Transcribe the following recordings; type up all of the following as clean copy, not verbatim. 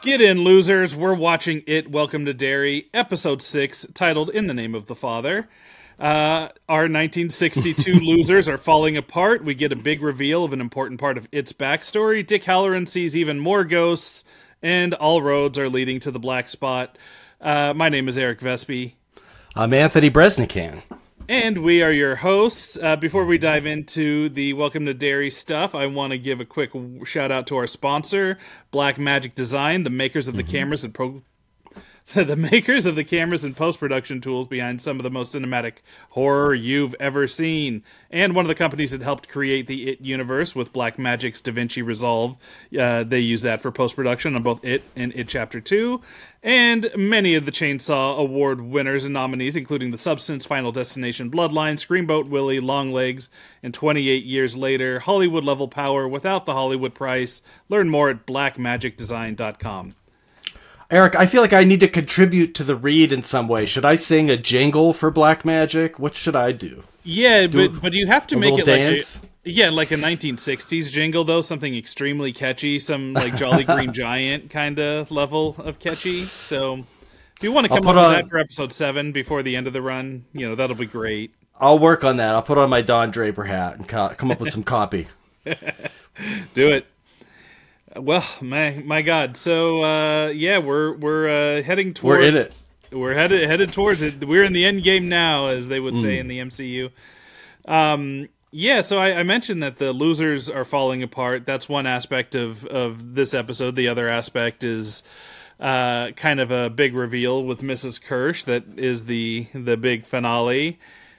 Get in, losers. We're watching It, Welcome to Derry, Episode 6, titled In the Name of the Father. Our 1962 losers are falling apart. We get a big reveal of an important part of It's backstory. Dick Halloran sees even more ghosts, and all roads are leading to the black spot. My name is Eric Vespi. I'm Anthony Bresnikan. And we are your hosts. Before we dive into the Welcome to Derry stuff, I want to give a quick shout out to our sponsor, Blackmagic Design, the makers of the cameras and the makers of the cameras and post-production tools behind some of the most cinematic horror you've ever seen. And one of the companies that helped create the It universe with Blackmagic's DaVinci Resolve. They use that for post-production on both It and It Chapter 2. And many of the Chainsaw Award winners and nominees, including The Substance, Final Destination, Bloodline, Screamboat Willie, Longlegs, and 28 years later, Hollywood-level power without the Hollywood price. Learn more at blackmagicdesign.com. Eric, I feel like I need to contribute to the read in some way. Should I sing a jingle for Blackmagic? What should I do? Yeah, but you have to make it dance? like a 1960s jingle, though, something extremely catchy, some like Jolly Green Giant kind of level of catchy. So if you want to come up with that for episode 7 before the end of the run, that'll be great. I'll work on that. I'll put on my Don Draper hat and come up with some copy. Do it. Well, my God. So we're heading towards. We're in it. We're headed towards it. We're in the end game now, as they would say in the MCU. So I mentioned that the losers are falling apart. That's one aspect of this episode. The other aspect is kind of a big reveal with Mrs. Kirsch. That is the big finale.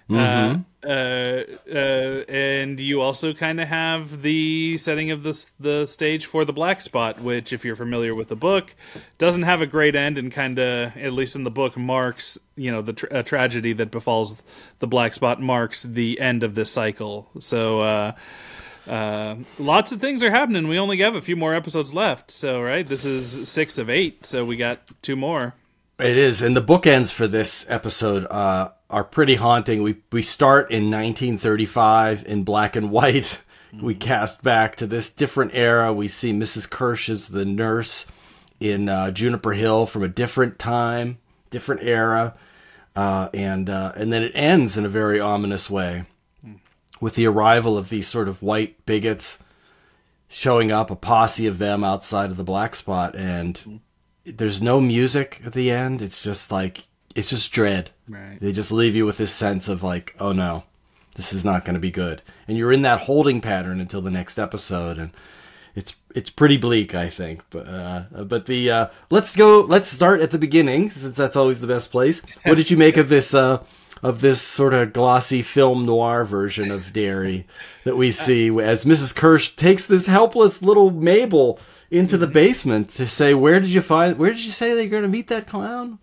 And you also kind of have the setting of the stage for the black spot, which, if you're familiar with the book, doesn't have a great end, and kind of, at least in the book, marks the tragedy that befalls the black spot marks the end of this cycle. So lots of things are happening. We only have a few more episodes left. So this is 6 of 8. So we got 2 more. It is, and the bookends for this episode are pretty haunting. We start in 1935 in black and white. We cast back to this different era. We see Mrs. Kirsch as the nurse in Juniper Hill from a different time, different era, and then it ends in a very ominous way with the arrival of these sort of white bigots showing up, a posse of them outside of the black spot, and there's no music at the end. It's just dread. Right. They just leave you with this sense of like, oh no, this is not going to be good. And you're in that holding pattern until the next episode, and it's pretty bleak, I think. But let's start at the beginning, since that's always the best place. What did you make of this sort of glossy film noir version of Derry that we see as Mrs. Kirsch takes this helpless little Mabel into the basement to say, where did you say they're going to meet that clown?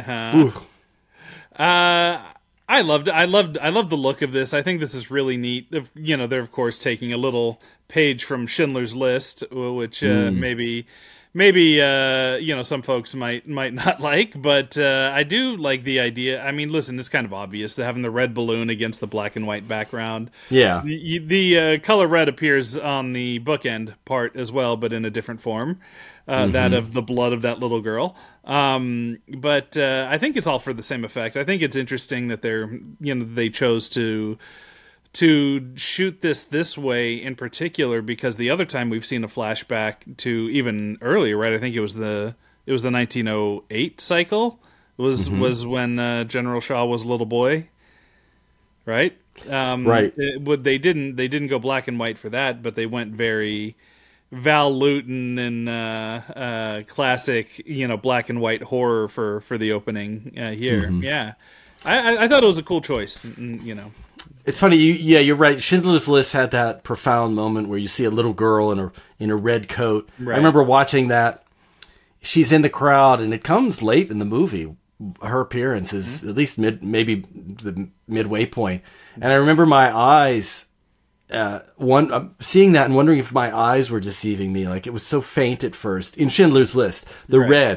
I loved the look of this. I think this is really neat. They're of course taking a little page from Schindler's List, which maybe some folks might not like, but I do like the idea. I mean, listen, it's kind of obvious that having the red balloon against the black and white background. Yeah. The color red appears on the bookend part as well, but in a different form. That of the blood of that little girl. But I think it's all for the same effect. I think it's interesting that they chose to shoot this way in particular, because the other time we've seen a flashback to even earlier, right? I think it was the 1908 cycle was when General Shaw was a little boy, right? Right. They didn't go black and white for that, but they went very Val Lewton and classic, black and white horror for the opening here. Yeah, I thought it was a cool choice. It's funny. You're right. Schindler's List had that profound moment where you see a little girl in a red coat. Right. I remember watching that. She's in the crowd, and it comes late in the movie. Her appearance is at least maybe the midway point, and I remember my eyes. Seeing that and wondering if my eyes were deceiving me. Like, it was so faint at first in Schindler's List, the red,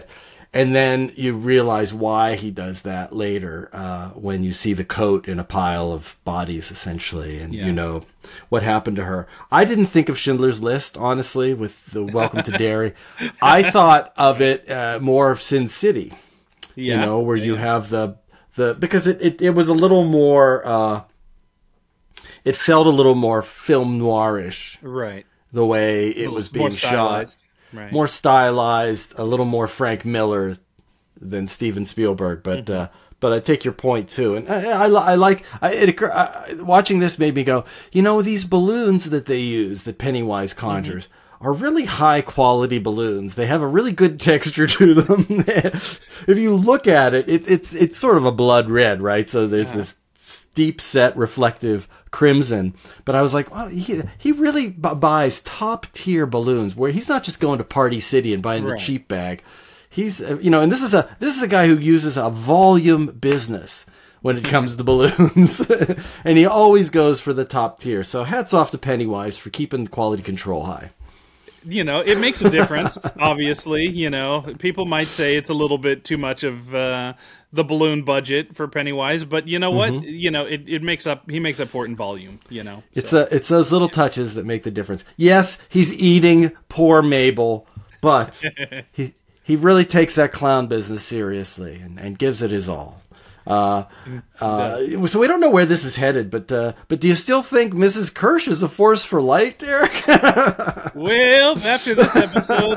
And then you realize why he does that later when you see the coat in a pile of bodies, essentially, and you know what happened to her. I didn't think of Schindler's List, honestly, with the Welcome to Derry. I thought of it more of Sin City, you know, where you have the because it was a little more, it felt a little more film noirish, right? The way it was being shot. Right. More stylized, a little more Frank Miller than Steven Spielberg, but I take your point too, and watching this made me go, you know, these balloons that they use, that Pennywise conjures, are really high quality balloons. They have a really good texture to them. If you look at it, it's sort of a blood red, right? So there's this deep set reflective crimson, but I was like, wow, he really buys top tier balloons, where he's not just going to Party City and buying the cheap bag. He's you know, and this is a guy who uses a volume business when it comes to balloons, and he always goes for the top tier. So hats off to Pennywise for keeping quality control high. You know, it makes a difference, obviously. You know, people might say it's a little bit too much of the balloon budget for Pennywise, but you know what? You know, it makes up, he makes up for it in volume, you know. It's those little touches that make the difference. Yes, he's eating poor Mabel, but he really takes that clown business seriously and gives it his all. So we don't know where this is headed, but do you still think Mrs. Kirsch is a force for light, Derek? Well, after this episode,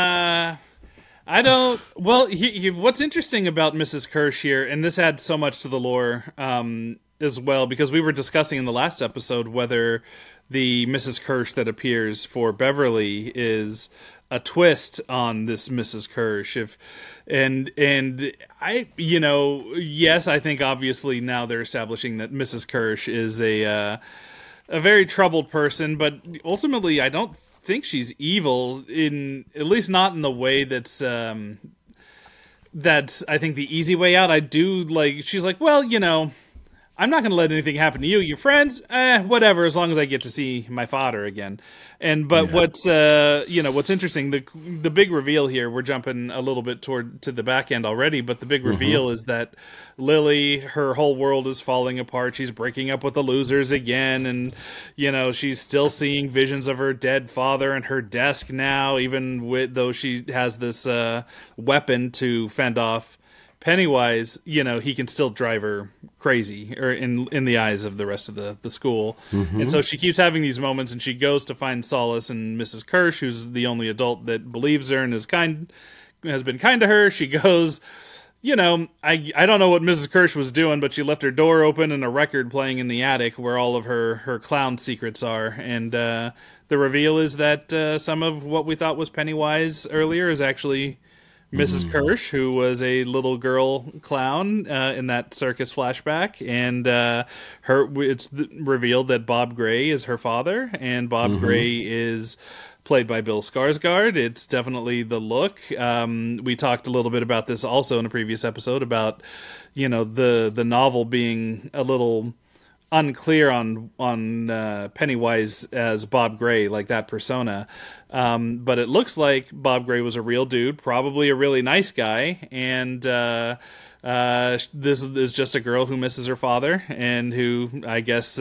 I don't. Well, what's interesting about Mrs. Kirsch here, and this adds so much to the lore as well, because we were discussing in the last episode whether the Mrs. Kirsch that appears for Beverly is a twist on this Mrs. Kirsch. And I, you know, yes, I think obviously now they're establishing that Mrs. Kirsch is a very troubled person, but ultimately I don't think she's evil, at least not in the way that's I think the easy way out. I do like, she's like, well, you know, I'm not going to let anything happen to you. Your friends, whatever, as long as I get to see my father again. But what's interesting, the big reveal here, we're jumping a little bit to the back end already, but the big reveal is that Lily, her whole world is falling apart. She's breaking up with the losers again, and you know, she's still seeing visions of her dead father and her desk now, even though she has this weapon to fend off Pennywise. You know, he can still drive her crazy, or in the eyes of the rest of the school. And so she keeps having these moments, and she goes to find solace in Mrs. Kirsch, who's the only adult that believes her and has been kind to her. She goes, you know, I don't know what Mrs. Kirsch was doing, but she left her door open and a record playing in the attic where all of her clown secrets are. And the reveal is that some of what we thought was Pennywise earlier is actually Mrs. Kirsch, who was a little girl clown in that circus flashback, and it's revealed that Bob Gray is her father, and Bob Gray is played by Bill Skarsgård. It's definitely the look. We talked a little bit about this also in a previous episode about, you know, the novel being a little unclear on Pennywise as Bob Gray, like that persona. But it looks like Bob Gray was a real dude, probably a really nice guy, and this is just a girl who misses her father, and who I guess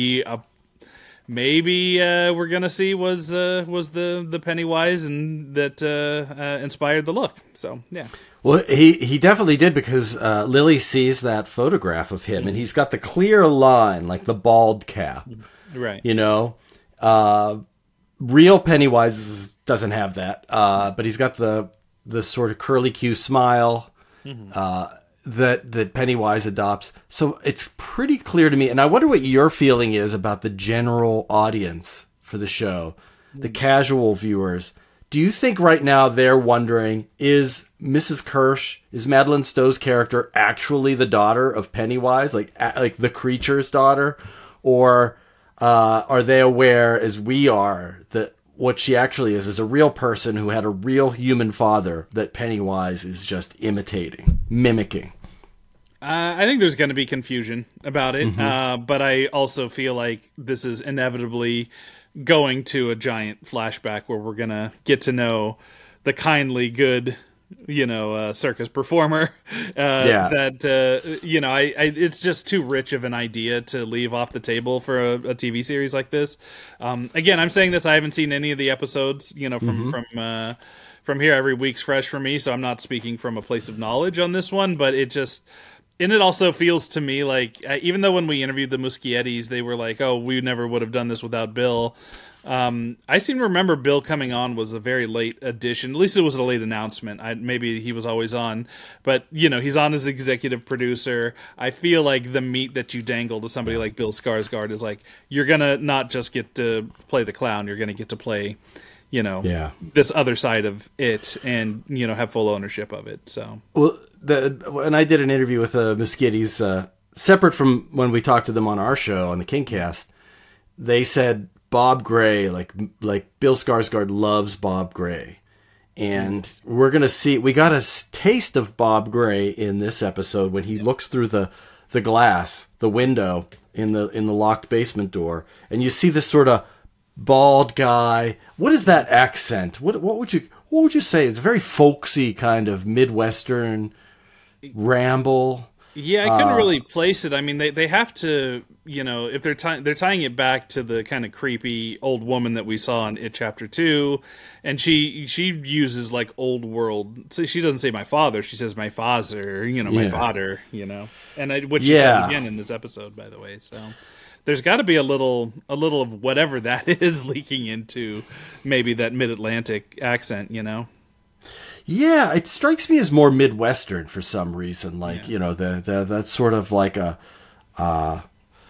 maybe we're gonna see was the Pennywise, and that inspired the look. So yeah. Well, he definitely did, because Lily sees that photograph of him, and he's got the clear line, like the bald cap. Right. You know? Real Pennywise doesn't have that, but he's got the sort of curly Q smile that Pennywise adopts. So it's pretty clear to me, and I wonder what your feeling is about the general audience for the show, the casual viewers. Do you think right now they're wondering, is Mrs. Kirsch, is Madeline Stowe's character actually the daughter of Pennywise, like the creature's daughter? Or are they aware, as we are, that what she actually is a real person who had a real human father that Pennywise is just imitating, mimicking? I think there's going to be confusion about it, but I also feel like this is inevitably going to a giant flashback where we're going to get to know the kindly, good circus performer. It's just too rich of an idea to leave off the table for a TV series like this. Again, I'm saying this, I haven't seen any of the episodes, from here. Every week's fresh for me, so I'm not speaking from a place of knowledge on this one, but it also feels to me like, even though when we interviewed the Muschiettis, they were like, oh, we never would have done this without Bill. I seem to remember Bill coming on was a very late addition. At least it was a late announcement. Maybe he was always on, but he's on as executive producer. I feel like the meat that you dangle to somebody like Bill Skarsgård is like, you're gonna not just get to play the clown, you're gonna get to play, this other side of it, and have full ownership of it. So when I did an interview with Muschiettis, separate from when we talked to them on our show on the Kingcast, they said Bob Gray, like Bill Skarsgård loves Bob Gray, and we're gonna see. We got a taste of Bob Gray in this episode when he looks through the glass, the window in the locked basement door, and you see this sort of bald guy. What is that accent? What would you say? It's a very folksy kind of Midwestern ramble. Yeah, I couldn't really place it. I mean, they have to, if they're tying it back to the kind of creepy old woman that we saw in It Chapter 2, and she uses like old world. So she doesn't say my father, she says my father, my father, and which she says again in this episode, by the way. So there's got to be a little of whatever that is leaking into maybe that Mid-Atlantic accent, Yeah, it strikes me as more Midwestern for some reason. Like, that's sort of like a, I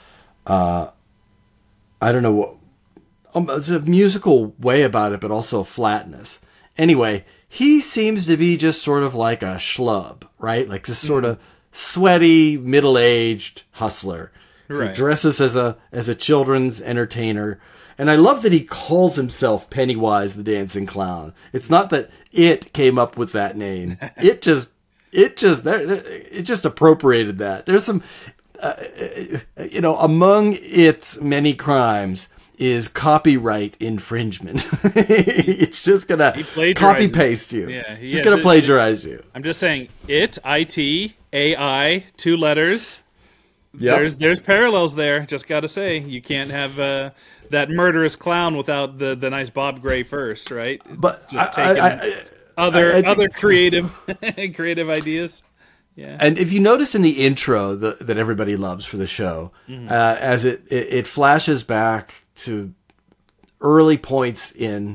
don't know what, it's a musical way about it, but also a flatness. Anyway, he seems to be just sort of like a schlub, right? Like this sort of sweaty, middle-aged hustler who dresses as a children's entertainer. And I love that he calls himself Pennywise the Dancing Clown. It's not that it came up with that name. It just appropriated that. There's some, among its many crimes is copyright infringement. It's just gonna copy paste you. Yeah, it's just gonna plagiarize you. I'm just saying, IT-AI, 2 letters. Yep. There's parallels there. Just got to say, you can't have that murderous clown without the nice Bob Gray first, right? But just taking other creative ideas. Yeah. And if you notice in the intro that everybody loves for the show, as it flashes back to early points in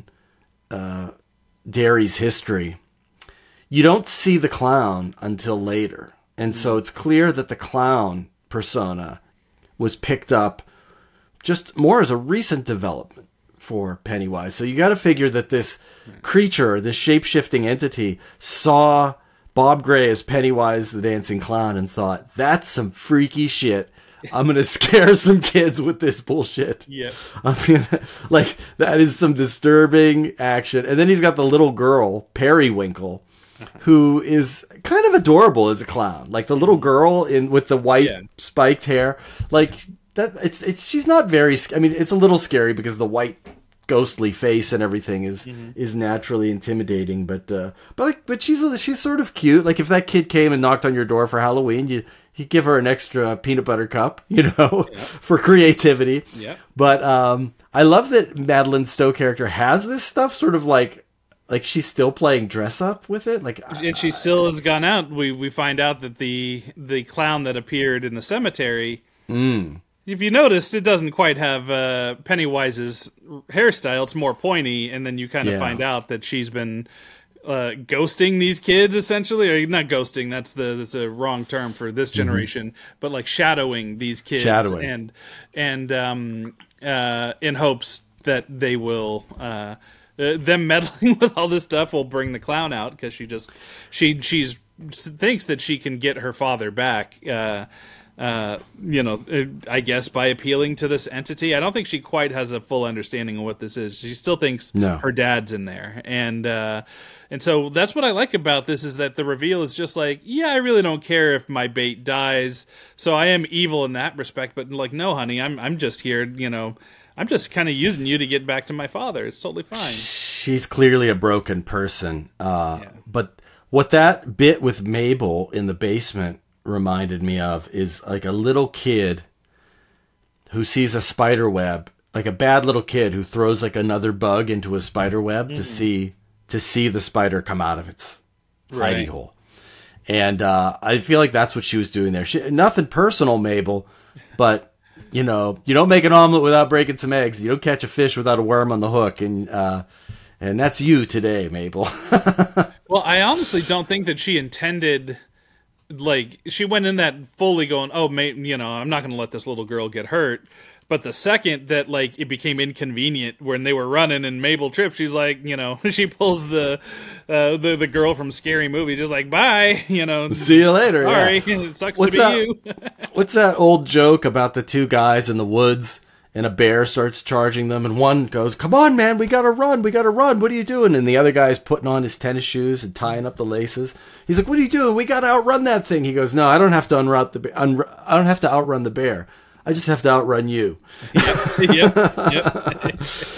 Derry's history, you don't see the clown until later, and so it's clear that the clown persona was picked up just more as a recent development for Pennywise. So you got to figure that this creature, this shape-shifting entity, saw Bob Gray as Pennywise the Dancing Clown and thought, that's some freaky shit. I'm going to scare some kids with this bullshit. Yeah. I mean, like, that is some disturbing action. And then he's got the little girl, Periwinkle, who is kind of adorable as a clown, like the little girl with the white spiked hair, like that. She's not very. I mean, it's a little scary because the white ghostly face and everything is naturally intimidating. But she's sort of cute. Like if that kid came and knocked on your door for Halloween, you give her an extra peanut butter cup, for creativity. Yeah. But I love that Madeline Stowe character has this stuff sort of like she's still playing dress up with it, and she still has gone out. We find out that the clown that appeared in the cemetery, if you noticed, it doesn't quite have Pennywise's hairstyle. It's more pointy, and then you kind of find out that she's been ghosting these kids, essentially, or not ghosting. That's a wrong term for this generation, but like shadowing these kids, and in hopes that they will. Them meddling with all this stuff will bring the clown out because she thinks that she can get her father back. I guess by appealing to this entity. I don't think she quite has a full understanding of what this is. She still thinks her dad's in there, and so that's what I like about this is that the reveal is just like, I really don't care if my bait dies. So I am evil in that respect, but like, no, honey, I'm just here, I'm just kind of using you to get back to my father. It's totally fine. She's clearly a broken person. But What that bit with Mabel in the basement reminded me of is like a little kid who sees a spider web, like a bad little kid who throws like another bug into a spider web to see the spider come out of its hidey hole. And I feel like that's what she was doing there. Nothing personal, Mabel, but you don't make an omelet without breaking some eggs. You don't catch a fish without a worm on the hook, and that's you today, Mabel. Well, I honestly don't think that she intended. Like, she went in that fully going, oh, I'm not going to let this little girl get hurt. But the second that, like, it became inconvenient when they were running and Mabel tripped, she's like, she pulls the girl from Scary Movie, just like, bye, See you later. Sorry, yeah. It sucks to be you. What's that old joke about the two guys in the woods and a bear starts charging them and one goes, come on, man, we got to run. What are you doing? And the other guy's putting on his tennis shoes and tying up the laces. He's like, what are you doing? We got to outrun that thing. He goes, no, I don't have to I don't have to outrun the bear. I just have to outrun you. Yep.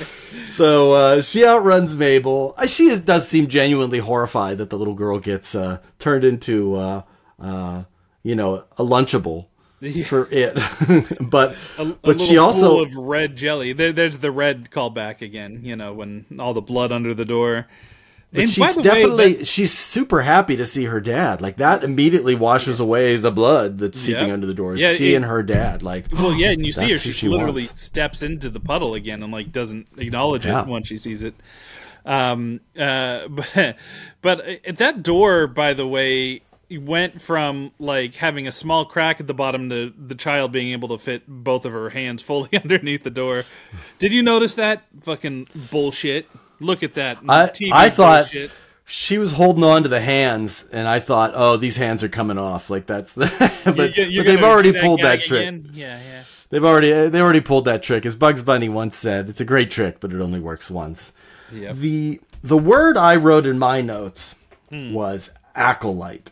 So she outruns Mabel. She does seem genuinely horrified that the little girl gets turned into, a Lunchable for it. but she also pool of red jelly. There's the red callback again. When all the blood under the door. But and she's definitely she's super happy to see her dad. Like that immediately washes away the blood that's seeping under the door. Seeing her dad, like and you see her. She literally wants. steps into the puddle again and like doesn't acknowledge it once she sees it. But at that door, by the way, went from like having a small crack at the bottom to the child being able to fit both of her hands fully underneath the door. Did you notice that fucking bullshit? Look at that. I thought bullshit. She was holding on to the hands, and I thought, oh, these hands are coming off. Like that's the. but they've already pulled that trick. Again? Yeah. They already pulled that trick. As Bugs Bunny once said, it's a great trick, but it only works once. Yep. The word I wrote in my notes was acolyte.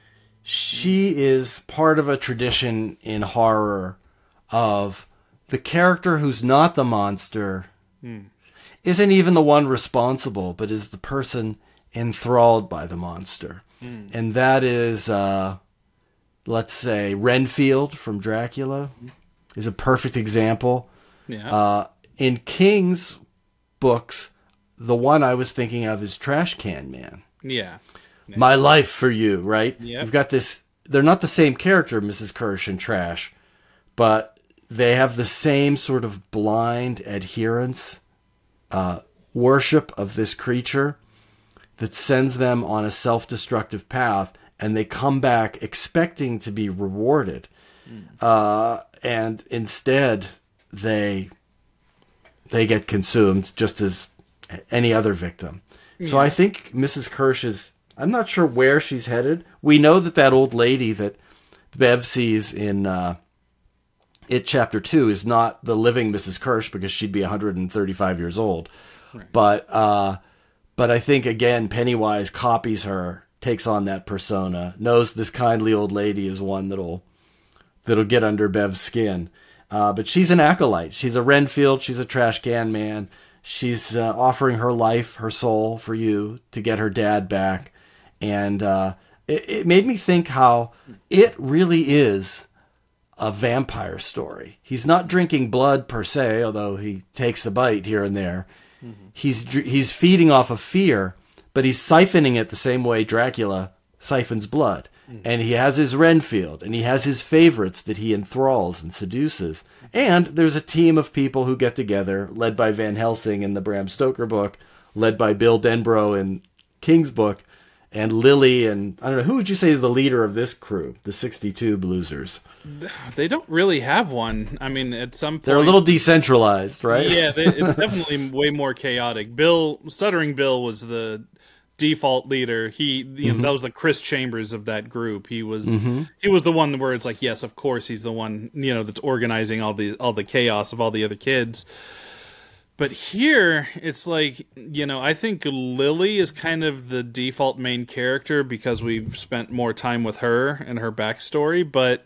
She is part of a tradition in horror of the character who's not the monster. Isn't even the one responsible, but is the person enthralled by the monster. And that is, let's say, Renfield from Dracula is a perfect example. Yeah. In King's books, the one I was thinking of is Trash Can Man. Yeah. My life for you, right? Yep. You've got this, they're not the same character, Mrs. Kirsch and Trash, but they have the same sort of blind adherence worship of this creature that sends them on a self-destructive path, and they come back expecting to be rewarded. And instead, they get consumed just as any other victim. Yeah. So I think Mrs. Kirsch is, I'm not sure where she's headed. We know that old lady that Bev sees in It Chapter 2 is not the living Mrs. Kirsch because she'd be 135 years old. Right. But I think, again, Pennywise copies her, takes on that persona, knows this kindly old lady is one that'll get under Bev's skin. But she's an acolyte. She's a Renfield. She's a Trash Can Man. She's offering her life, her soul for you to get her dad back. And it made me think how it really is a vampire story. He's not drinking blood per se, although he takes a bite here and there. Mm-hmm. He's feeding off of fear, but he's siphoning it the same way Dracula siphons blood. Mm-hmm. And he has his Renfield, and he has his favorites that he enthralls and seduces. And there's a team of people who get together, led by Van Helsing in the Bram Stoker book, led by Bill Denbrough in King's book, and Lily, and I don't know, who would you say is the leader of this crew, the 62 Bluesers? They don't really have one. I mean, at some point... They're a little decentralized, right? Yeah, it's definitely way more chaotic. Stuttering Bill was the default leader. That was the Chris Chambers of that group. He was the one where it's like, yes, of course, he's the one, that's organizing all the chaos of all the other kids. But here, it's like, I think Lily is kind of the default main character because we've spent more time with her and her backstory. But,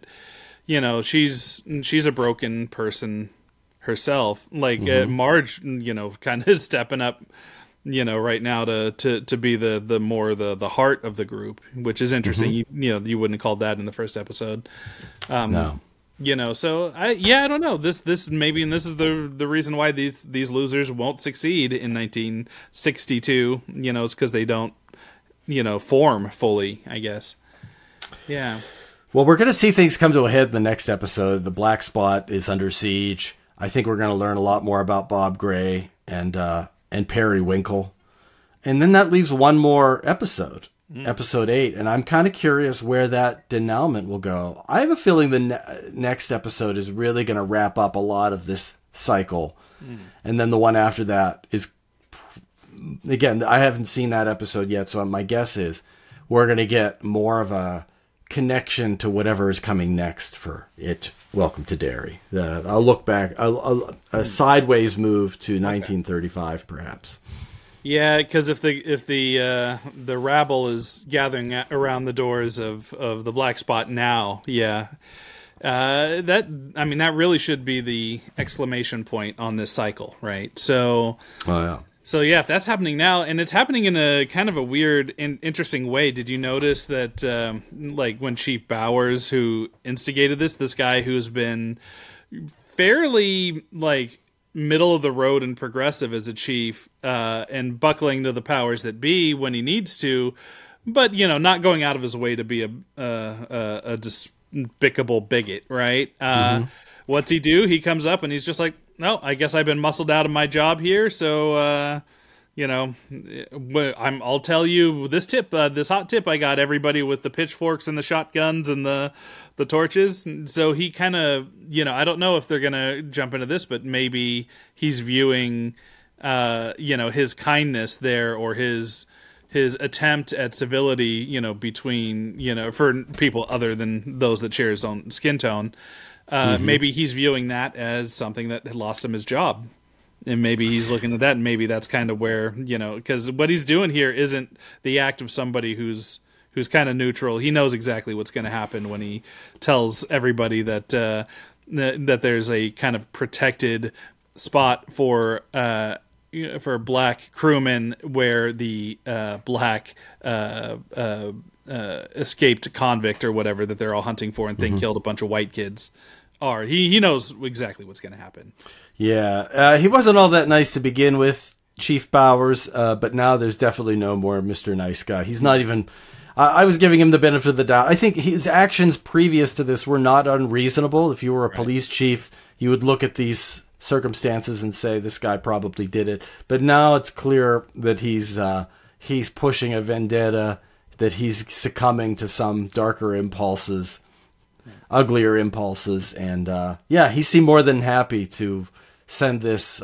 she's a broken person herself. Like Marge, kind of stepping up right now to be the more the heart of the group, which is interesting. You wouldn't have called that in the first episode. No. So I don't know. This maybe, and this is the reason why these losers won't succeed in 1962. It's because they don't, form fully, I guess. Yeah. Well, we're going to see things come to a head in the next episode. The Black Spot is under siege. I think we're going to learn a lot more about Bob Gray and Periwinkle. And then that leaves one more episode, episode 8. And I'm kind of curious where that denouement will go. I have a feeling the next episode is really going to wrap up a lot of this cycle. And then the one after that is, again, I haven't seen that episode yet. So my guess is we're going to get more of a connection to whatever is coming next for it. Welcome to Derry. I'll look back, a sideways move to 1935, perhaps. Yeah, because if the rabble is gathering around the doors of the Black Spot now, that really should be the exclamation point on this cycle, right? So, So yeah, if that's happening now, and it's happening in a kind of a weird and interesting way. Did you notice that, when Chief Bowers, who instigated this guy who's been fairly middle of the road and progressive as a chief, and buckling to the powers that be when he needs to, but not going out of his way to be a despicable bigot, right? What's he do? He comes up and he's just like, no, I guess I've been muscled out of my job here, so I'll tell you this tip, this hot tip. I got everybody with the pitchforks and the shotguns and the torches. So he kind of, I don't know if they're gonna jump into this, but maybe he's viewing, his kindness there, or his attempt at civility, between, for people other than those that share his own skin tone. Maybe he's viewing that as something that had lost him his job, and maybe he's looking at that, and maybe that's kind of where, because what he's doing here isn't the act of somebody who's kind of neutral. He knows exactly what's going to happen when he tells everybody that that there's a kind of protected spot for black crewmen where the black escaped convict or whatever that they're all hunting for and think killed a bunch of white kids are. He knows exactly what's going to happen. Yeah, he wasn't all that nice to begin with, Chief Bowers, but now there's definitely no more Mr. Nice Guy. He's not even... I was giving him the benefit of the doubt. I think his actions previous to this were not unreasonable. If you were a police chief, you would look at these circumstances and say, this guy probably did it. But now it's clear that he's pushing a vendetta, that he's succumbing to some darker impulses, uglier impulses, and he seemed more than happy to send this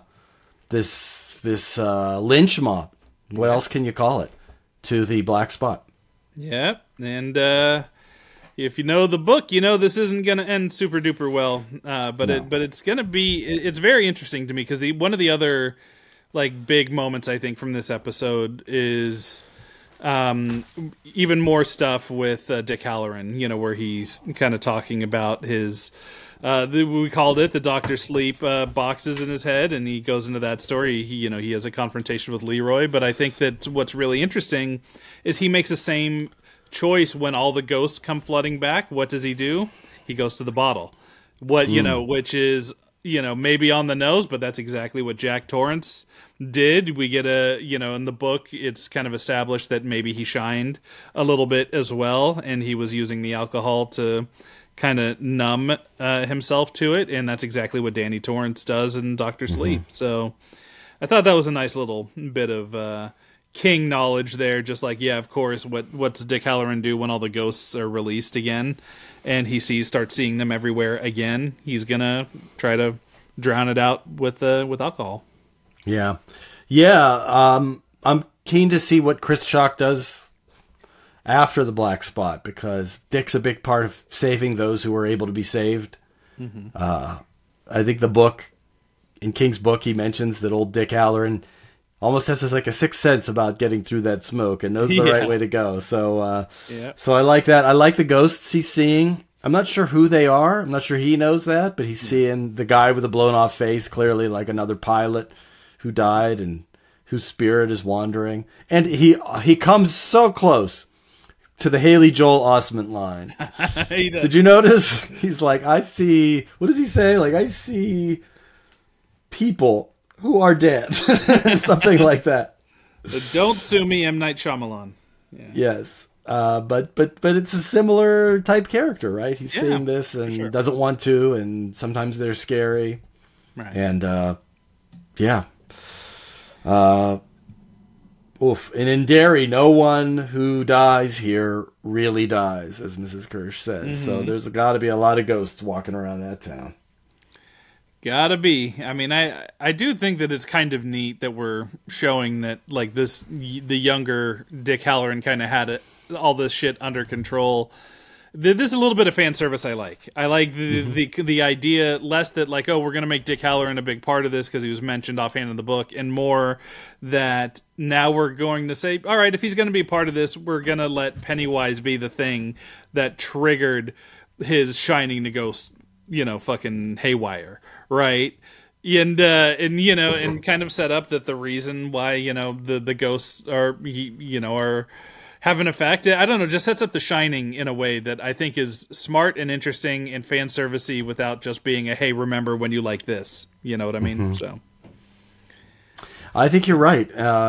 lynch mob. What else can you call it? To the Black Spot. Yep, and if you know the book, this isn't going to end super duper well. But it's going to be. It's very interesting to me because one of the other big moments I think from this episode is even more stuff with Dick Halloran. Where he's kind of talking about his. We called it the Dr. Sleep boxes in his head, and he goes into that story. He has a confrontation with Leroy, but I think that what's really interesting is he makes the same choice when all the ghosts come flooding back. What does he do? He goes to the bottle. Which is maybe on the nose, but that's exactly what Jack Torrance did. We get in the book, it's kind of established that maybe he shined a little bit as well, and he was using the alcohol to kind of numb himself to it, and that's exactly what Danny Torrance does in Dr. Sleep. So I thought that was a nice little bit of King knowledge there, just of course, what's Dick Halloran do when all the ghosts are released again, and he starts seeing them everywhere again? He's gonna try to drown it out with alcohol. Yeah. I'm keen to see what Chris Chalk does after the Black Spot, because Dick's a big part of saving those who were able to be saved. I think in King's book, he mentions that old Dick Halloran almost has a sixth sense about getting through that smoke and knows the right way to go. So, so I like that. I like the ghosts he's seeing. I'm not sure who they are. I'm not sure he knows that, but he's seeing the guy with a blown off face, clearly like another pilot who died, and whose spirit is wandering. And he comes so close to the Haley Joel Osment line. Did you notice? He's like, I see, what does he say? Like, I see people who are dead. Something like that. Don't sue me, M. Night Shyamalan. Yeah. Yes. But it's a similar type character, right? He's seeing this and doesn't want to, and sometimes they're scary. Right. And, yeah. Oof. And in Derry, no one who dies here really dies, as Mrs. Kirsch says. So there's got to be a lot of ghosts walking around that town. Gotta be. I mean, I do think that it's kind of neat that we're showing that, like, the younger Dick Halloran kind of had all this shit under control. This is a little bit of fan service I like. I like the idea, less that, like, oh, we're going to make Dick Halloran a big part of this because he was mentioned offhand in the book, and more that now we're going to say, all right, if he's going to be a part of this, we're going to let Pennywise be the thing that triggered his shining to go, fucking haywire. Right. And kind of set up that the reason why, the ghosts are have an effect. I don't know, just sets up The Shining in a way that I think is smart and interesting and fan servicey without just being a, hey, remember when you like this. You know what I mean? So I think you're right.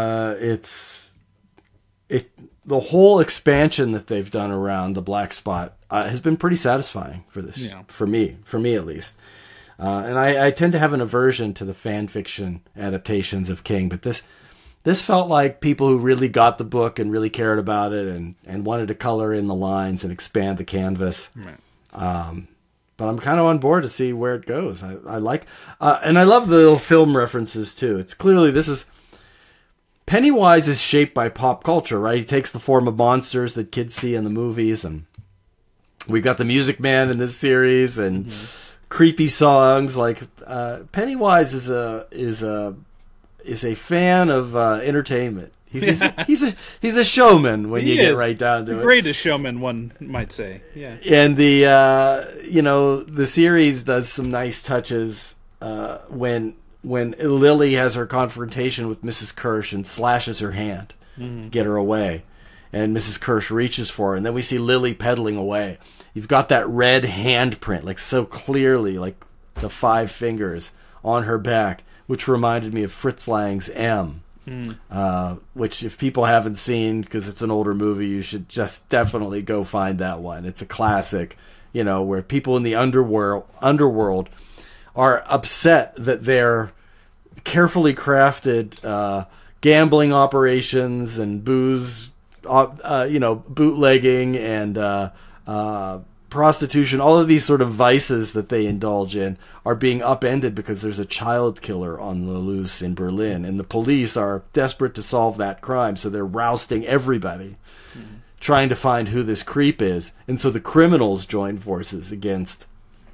The whole expansion that they've done around the Black Spot has been pretty satisfying for this, for me at least. And I tend to have an aversion to the fan fiction adaptations of King, but this felt like people who really got the book and really cared about it and wanted to color in the lines and expand the canvas. Right. But I'm kind of on board to see where it goes. I like, and I love the little film references too. It's clearly Pennywise is shaped by pop culture, right? He takes the form of monsters that kids see in the movies, and we got the Music Man in this series, and creepy songs. Like Pennywise is a fan of entertainment. He's a showman when you get right down to it. The greatest showman, one might say. Yeah. And the series does some nice touches when Lily has her confrontation with Mrs. Kirsch and slashes her hand to get her away, and Mrs. Kirsch reaches for her, and then we see Lily pedaling away. You've got that red handprint, like so clearly, like the 5 fingers on her back, which reminded me of Fritz Lang's M, which if people haven't seen, because it's an older movie, you should just definitely go find that one. It's a classic, where people in the underworld are upset that their carefully crafted gambling operations and booze, bootlegging and prostitution, all of these sort of vices that they indulge in are being upended because there's a child killer on the loose in Berlin, and the police are desperate to solve that crime, so they're rousting everybody, trying to find who this creep is, and so the criminals join forces against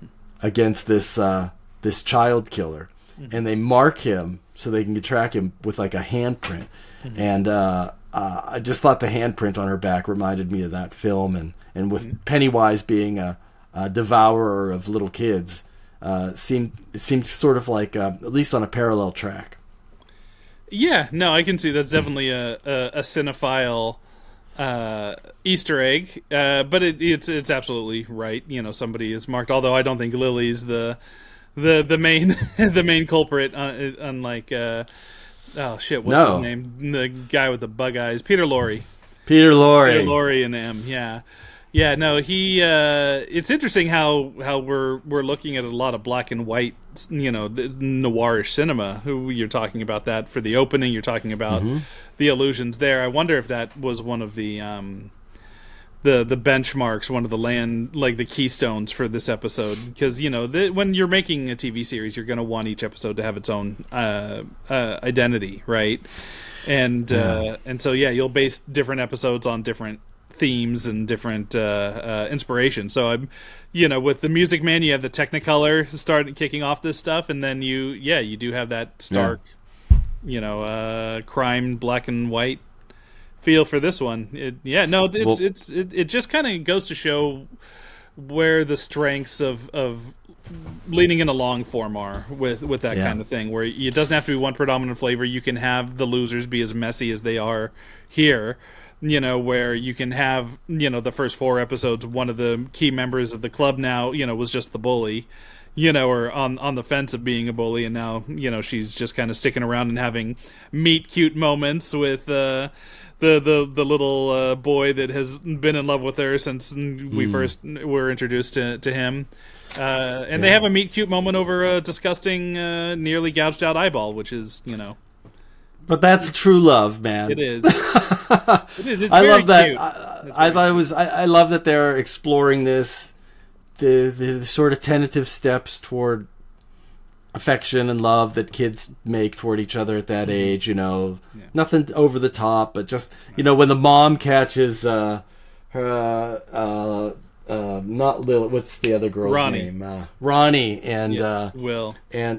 this child killer, and they mark him so they can track him with like a handprint, and I just thought the handprint on her back reminded me of that film, and with Pennywise being a devourer of little kids, it seemed sort of like at least on a parallel track. Yeah, no, I can see that's definitely a cinephile Easter egg, but it's absolutely right. Somebody is marked. Although I don't think Lily's the main the main culprit. Unlike oh shit, what's his name? The guy with the bug eyes, Peter Lorre. Peter Lorre and M. Yeah, no, he. It's interesting how we're looking at a lot of black and white, noirish cinema. Who you're talking about that for the opening? You're talking about the illusions there. I wonder if that was one of the benchmarks, one of the the keystones for this episode. Because when you're making a TV series, you're going to want each episode to have its own identity, right? And so you'll base different episodes on different themes and different inspiration. So I'm, with the Music Man, you have the Technicolor start kicking off this stuff, and then you do have that stark, crime black and white feel for this one. It just kind of goes to show where the strengths of leaning in a long form are with that kind of thing, where it doesn't have to be one predominant flavor. You can have the losers be as messy as they are here, where you can have, the first 4 episodes, one of the key members of the club now, was just the bully, or on the fence of being a bully, and now, she's just kind of sticking around and having meet cute moments with the little boy that has been in love with her since we first were introduced to him. And they have a meet cute moment over a disgusting, nearly gouged out eyeball, which is, But that's true love, man. It is. It is. It's I very love that. cute. I love that they're exploring this, the sort of tentative steps toward affection and love that kids make toward each other at that age. Nothing over the top, but just when the mom catches her. Not Lil. What's the other girl's name? Ronnie and Will and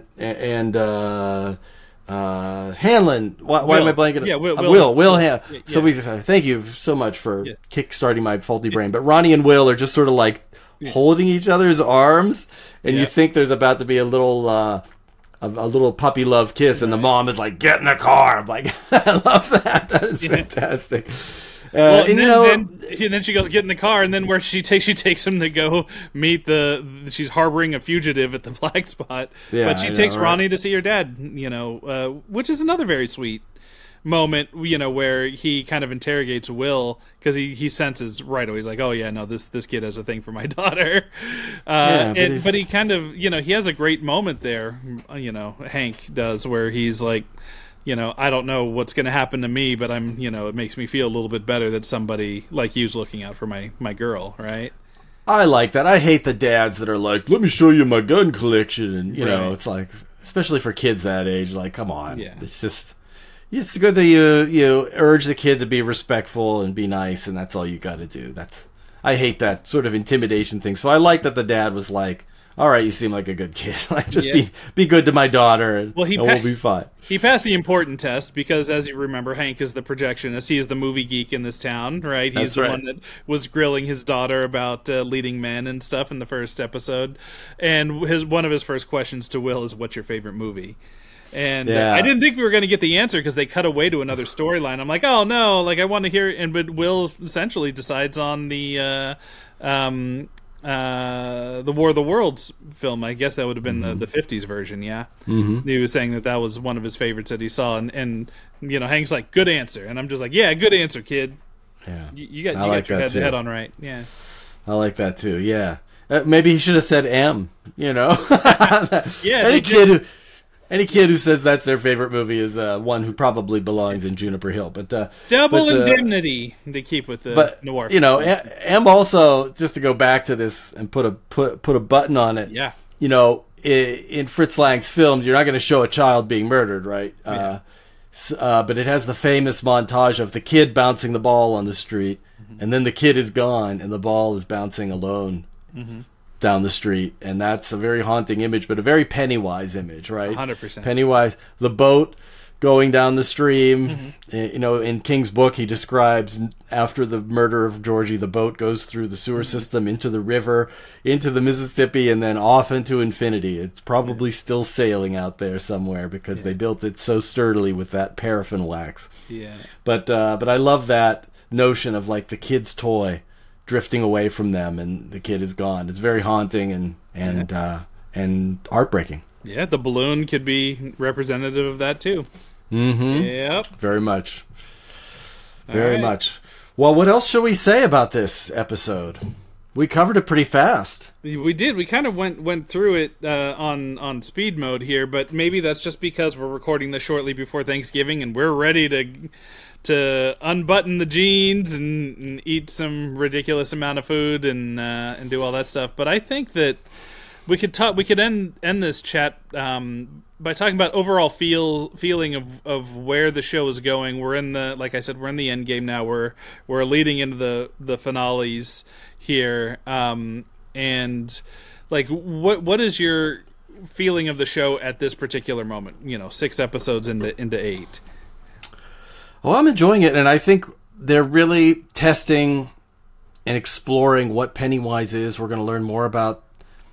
Hanlon. Why am I blanking? Yeah, Will Hanlon. Yeah. So we just thank you so much for kickstarting my faulty brain. But Ronnie and Will are just sort of like holding each other's arms, and you think there's about to be a little puppy love kiss, and the mom is like, "Get in the car." I'm like, I love that. That is fantastic. And then she goes get in the car, and then where she takes him to go meet she's harboring a fugitive at the black spot. Yeah, but she takes Ronnie to see her dad. Which is another very sweet moment. Where he kind of interrogates Will because he senses right away. He's like, oh yeah, no, this kid has a thing for my daughter. But he kind of he has a great moment there. Hank does, where he's like, I don't know what's going to happen to me, but I'm, it makes me feel a little bit better that somebody like you's looking out for my girl, right? I like that. I hate the dads that are like, let me show you my gun collection. And, it's like, especially for kids that age, like, come on. Yeah. It's good that you urge the kid to be respectful and be nice, and that's all you got to do. I hate that sort of intimidation thing. So I like that the dad was like, all right, you seem like a good kid. Like, just be good to my daughter, and we'll be fine. He passed the important test because, as you remember, Hank is the projectionist. He is the movie geek in this town, right? He's the one that was grilling his daughter about leading men and stuff in the first episode. And one of his first questions to Will is, "What's your favorite movie?" And I didn't think we were going to get the answer because they cut away to another storyline. I'm like, oh no, like I want to hear. But Will essentially decides on the War of the Worlds film. I guess that would have been the 50s version. Yeah. He was saying that was one of his favorites that he saw, and Hank's like, good answer, and I'm just like, yeah, good answer, kid. Yeah, you got your head on right. Yeah, I like that too. Yeah, maybe he should have said M. Yeah, Any kid who says that's their favorite movie is one who probably belongs in Juniper Hill. But Double Indemnity they keep with the noir. M also, just to go back to this and put a button on it. Yeah. In Fritz Lang's films, you're not going to show a child being murdered, right? Yeah. But it has the famous montage of the kid bouncing the ball on the street, and then the kid is gone, and the ball is bouncing alone. Down the street, and that's a very haunting image, but a very Pennywise image, right? 100%. Pennywise, the boat going down the stream. In King's book, he describes after the murder of Georgie, the boat goes through the sewer system into the river, into the Mississippi, and then off into infinity. It's probably still sailing out there somewhere because they built it so sturdily with that paraffin wax. Yeah. But I love that notion of like the kid's toy drifting away from them, and the kid is gone. It's very haunting and heartbreaking. Yeah, the balloon could be representative of that too. Yep, very much. Very much. Well, what else should we say about this episode? We covered it pretty fast. We did. We kind of went through it on speed mode here, but maybe that's just because we're recording this shortly before Thanksgiving, and we're ready to unbutton the jeans and eat some ridiculous amount of food and do all that stuff. But I think that we could end this chat by talking about overall feeling of where the show is going. We're in like I said, we're in the end game now. We're leading into the finales here, and like what is your feeling of the show at this particular moment? 6 episodes into 8. Well, I'm enjoying it, and I think they're really testing and exploring what Pennywise is. We're going to learn more about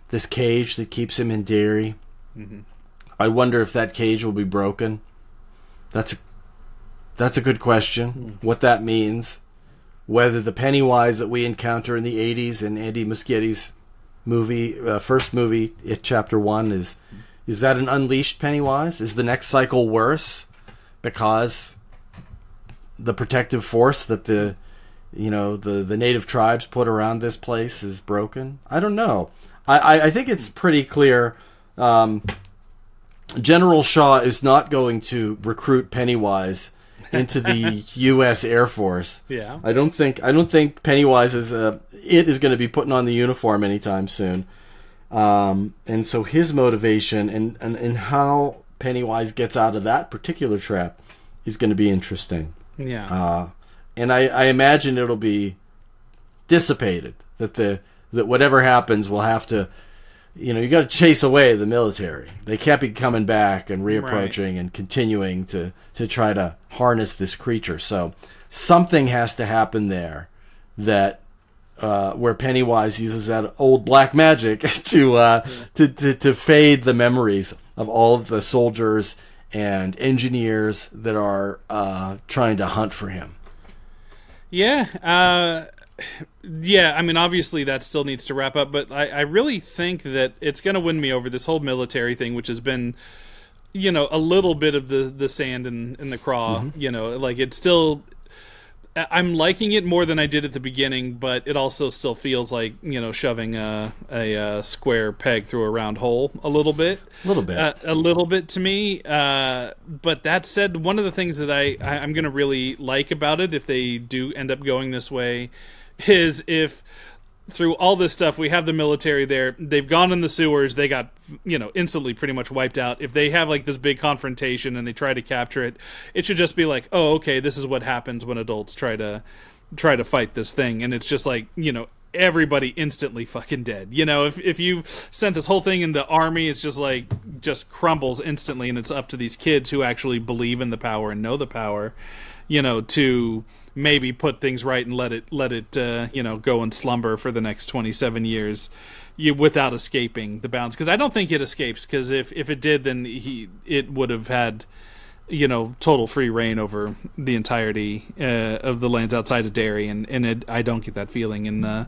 this cage that keeps him in Derry. Mm-hmm. I wonder if that cage will be broken. That's a good question. What that means. Whether the Pennywise that we encounter in the 80s in Andy Muschietti's first movie, It Chapter 1, is that an unleashed Pennywise? Is the next cycle worse because the protective force that the native tribes put around this place is broken? I don't know. I think it's pretty clear. General Shaw is not going to recruit Pennywise into the U.S. Air Force. Yeah, I don't think Pennywise is going to be putting on the uniform anytime soon. And so his motivation and how Pennywise gets out of that particular trap is going to be interesting. Yeah. And I imagine it'll be dissipated. That whatever happens will have to, you got to chase away the military. They can't be coming back and reapproaching and continuing to try to harness this creature. So something has to happen there that where Pennywise uses that old black magic to fade the memories of all of the soldiers and engineers that are trying to hunt for him. Yeah. Yeah, I mean, obviously that still needs to wrap up, but I really think that it's going to win me over, this whole military thing, which has been, a little bit of the sand in the craw. Mm-hmm. Like it's still, I'm liking it more than I did at the beginning, but it also still feels like, shoving a square peg through a round hole a little bit. A little bit To me. But that said, one of the things that I'm going to really like about it, if they do end up going this way, is if through all this stuff we have the military there, they've gone in the sewers, they got instantly pretty much wiped out. If they have like this big confrontation and they try to capture it, it should just be like, oh, okay, this is what happens when adults try to fight this thing, and it's just like everybody instantly fucking dead. If you sent this whole thing in the army, it's just crumbles instantly, and it's up to these kids who actually believe in the power and know the power to maybe put things right and let it go and slumber for the next 27 years without escaping the bounds. Because I don't think it escapes, because if it did, then it would have had total free reign over the entirety of the lands outside of Derry, and I don't get that feeling in the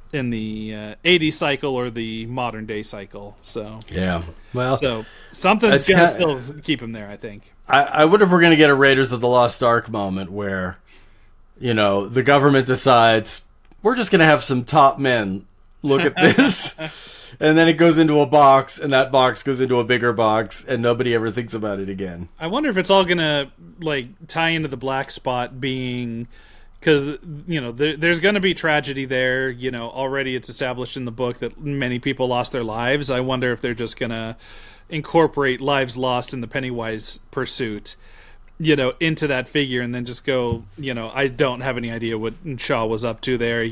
80s cycle or the modern day cycle. So yeah, well, so something's gonna still keep him there, I think. I wonder if we're gonna get a Raiders of the Lost Ark moment where the government decides we're just gonna have some top men look at this. And then it goes into a box, and that box goes into a bigger box, and nobody ever thinks about it again. I wonder if it's all gonna tie into the black spot being, because there's gonna be tragedy there. Already it's established in the book that many people lost their lives. I wonder if they're just gonna incorporate lives lost in the Pennywise pursuit, into that figure, and then just go. I don't have any idea what Shaw was up to there.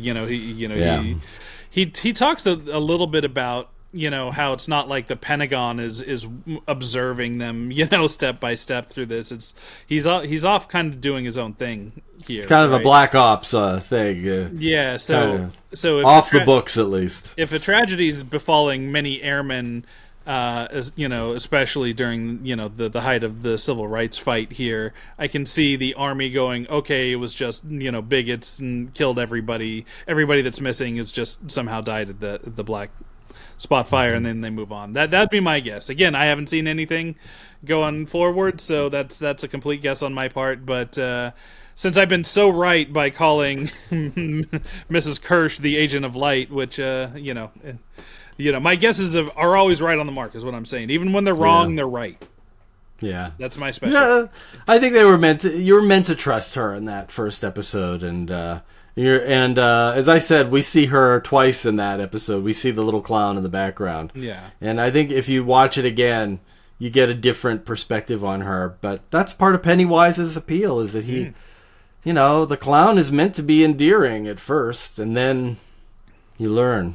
He talks a little bit about how it's not like the Pentagon is observing them step by step through this. He's off kind of doing his own thing here. It's kind of a Black Ops thing. Yeah, so if off the books at least. If a tragedy's befalling many airmen, especially during the height of the civil rights fight here, I can see the army going, okay, it was just bigots and killed everybody. Everybody that's missing is just somehow died at the black spot fire, and then they move on. That'd be my guess. Again, I haven't seen anything going forward, so that's a complete guess on my part. But since I've been so right by calling Mrs. Kirsch the Agent of Light, which my guesses are always right on the mark, is what I'm saying. Even when they're wrong, they're right. Yeah, that's my special. Yeah, I think you were meant to trust her in that first episode, and as I said, we see her twice in that episode. We see the little clown in the background. Yeah, and I think if you watch it again, you get a different perspective on her. But that's part of Pennywise's appeal, is that he, the clown is meant to be endearing at first, and then you learn.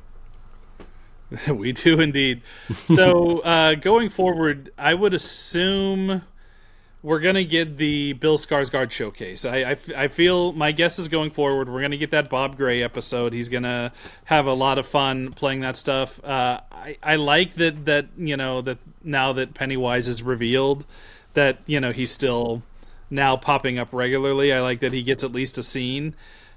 We do indeed. So going forward, I would assume we're gonna get the Bill Skarsgård showcase. I feel my guess is going forward. We're gonna get that Bob Gray episode. He's gonna have a lot of fun playing that stuff. I like that now that Pennywise is revealed, that he's still now popping up regularly. I like that he gets at least a scene.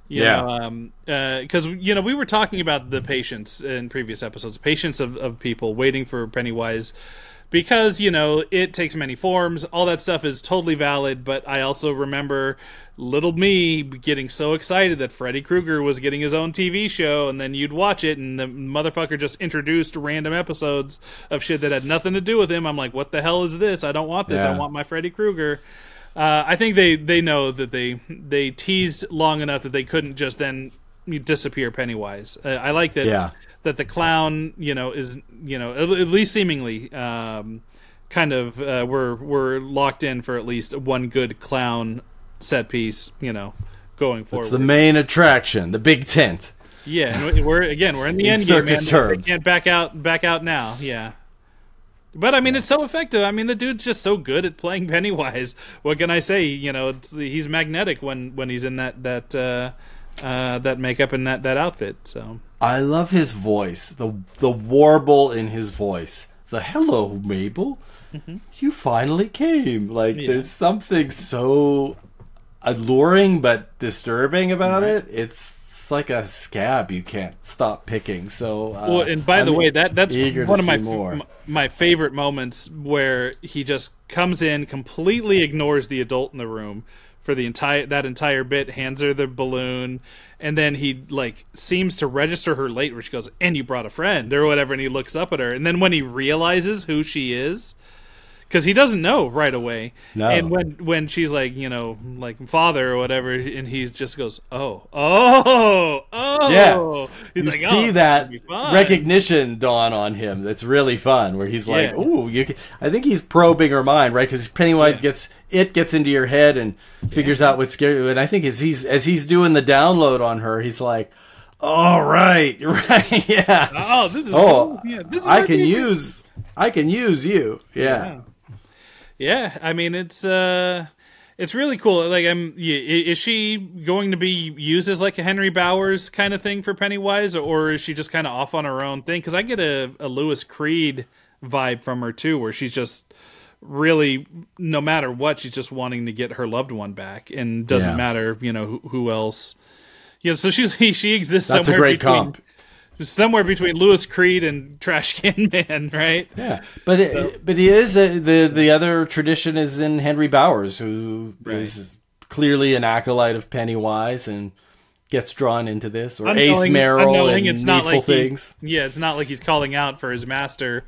Because we were talking about the patience in previous episodes, patience of people waiting for Pennywise. Because, it takes many forms. All that stuff is totally valid, but I also remember little me getting so excited that Freddy Krueger was getting his own TV show, and then you'd watch it, and the motherfucker just introduced random episodes of shit that had nothing to do with him. I'm like, what the hell is this? I don't want this. I want my Freddy Krueger. I think they know that they teased long enough that they couldn't just then disappear Pennywise. I like that. Yeah. That the clown, is at least seemingly kind of we're locked in for at least one good clown set piece, going forward. It's the main attraction, the big tent. Yeah, and we're in the end game, man. They can't back out now. Yeah. But I mean, it's so effective. I mean, the dude's just so good at playing Pennywise. What can I say? He's magnetic when he's in that makeup and that outfit. So I love his voice, the warble in his voice. The "Hello, Mabel, you finally came." There's something so alluring but disturbing about it. It's like a scab you can't stop picking. So, and by the way, that's one of my favorite moments, where he just comes in, completely ignores the adult in the room for that entire bit, hands her the balloon, and then he seems to register her late, where she goes, "And you brought a friend," or whatever, and he looks up at her, and then when he realizes who she is, because he doesn't know right away. No. And when she's like father or whatever, and he just goes, oh. Yeah. He's you see that recognition dawn on him. That's really fun, where he's like, ooh, I think he's probing her mind, right? Because Pennywise gets into your head and figures out what's scary. And I think as he's doing the download on her, he's like, oh, right, yeah. Oh, this is cool. Yeah, this is I can use you. Yeah. Yeah, I mean, it's really cool. Is she going to be used as like a Henry Bowers kind of thing for Pennywise, or is she just kind of off on her own thing? Because I get a Louis Creed vibe from her too, where she's just really, no matter what, she's just wanting to get her loved one back, and doesn't matter, who else. So she exists. That's somewhere a great between, comp. Somewhere between Louis Creed and Trash Can Man, right? Yeah, but he is the other tradition is in Henry Bowers, who is clearly an acolyte of Pennywise and gets drawn into this, or Ace Merrill and Needful Things. It's not like he's calling out for his master,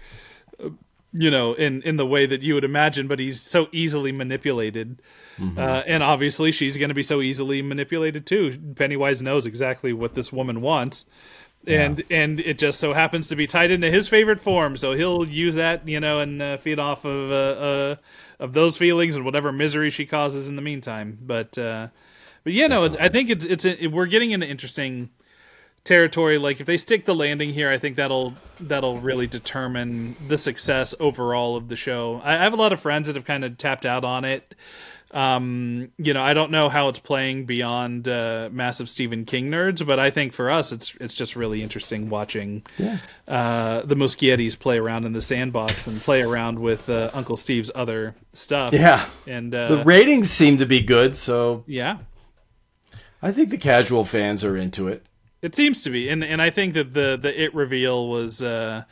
in the way that you would imagine, but he's so easily manipulated. And obviously she's going to be so easily manipulated too. Pennywise knows exactly what this woman wants. And it just so happens to be tied into his favorite form, so he'll use that, and feed off of those feelings and whatever misery she causes in the meantime. But I think we're getting into interesting territory. Like, if they stick the landing here, I think that'll really determine the success overall of the show. I have a lot of friends that have kind of tapped out on it. I don't know how it's playing beyond massive Stephen King nerds, but I think for us it's just really interesting watching the Muschiettis play around in the sandbox and play around with Uncle Steve's other stuff. Yeah, and the ratings seem to be good, so yeah, I think the casual fans are into it. It seems to be, and I think that the It reveal was.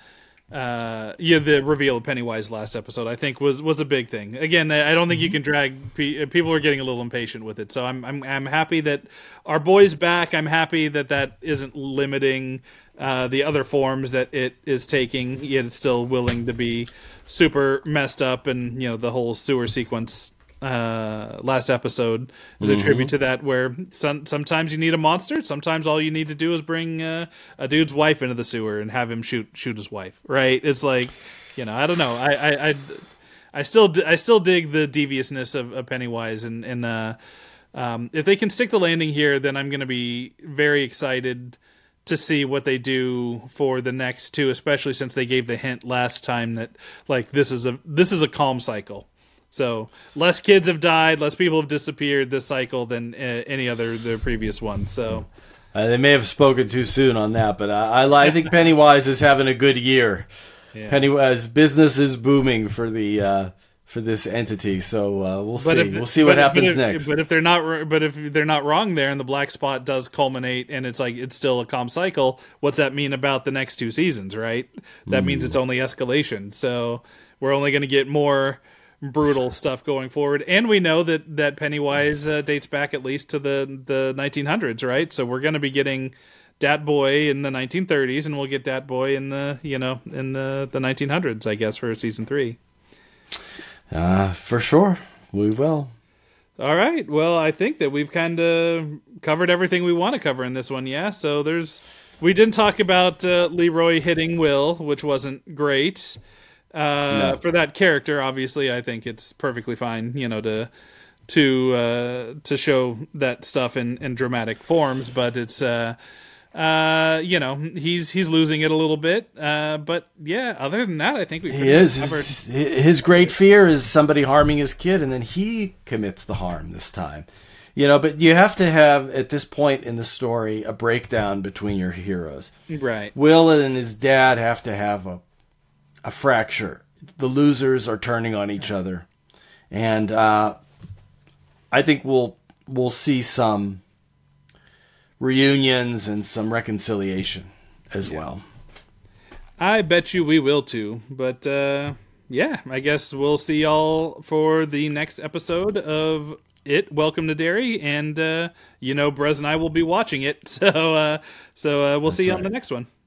The reveal of Pennywise last episode, I think, was a big thing. Again, I don't think you can drag. People are getting a little impatient with it, so I'm happy that our boy's back. I'm happy that isn't limiting the other forms that it is taking. Yet it's still willing to be super messed up, and the whole sewer sequence. Last episode is a tribute to that, where sometimes you need a monster, sometimes all you need to do is bring a dude's wife into the sewer and have him shoot his wife, right? It's like, I don't know, I still dig the deviousness of Pennywise, and if they can stick the landing here, then I'm going to be very excited to see what they do for the next two, especially since they gave the hint last time that this is a calm cycle. So less kids have died, less people have disappeared this cycle than any other the previous one. So they may have spoken too soon on that, but I think Pennywise is having a good year. Yeah. Pennywise business is booming for the for this entity, so we'll see. We'll see what happens next. But if they're not wrong there, and the black spot does culminate, and it's still a calm cycle. What's that mean about the next 2 seasons? Right? That means it's only escalation. So we're only going to get more brutal stuff going forward, and we know that Pennywise dates back at least to the 1900s, right? So we're going to be getting Dat Boy in the 1930s, and we'll get Dat Boy in the 1900s, I guess, for season 3. For sure, we will. All right. Well, I think that we've kind of covered everything we want to cover in this one. Yeah. So we didn't talk about Leroy hitting Will, which wasn't great. No. For that character, obviously, I think it's perfectly fine, to show that stuff in dramatic forms, but it's he's losing it a little bit, but yeah, other than that, I think we covered. His great fear is somebody harming his kid, and then he commits the harm this time. But you have to have, at this point in the story, a breakdown between your heroes. Right. Will and his dad have to have a fracture. The losers are turning on each other, and I think we'll see some reunions and some reconciliation as well. I bet you we will too. But I guess we'll see y'all for the next episode of It. Welcome to Derry, and Brez and I will be watching it. So we'll see you on the next one.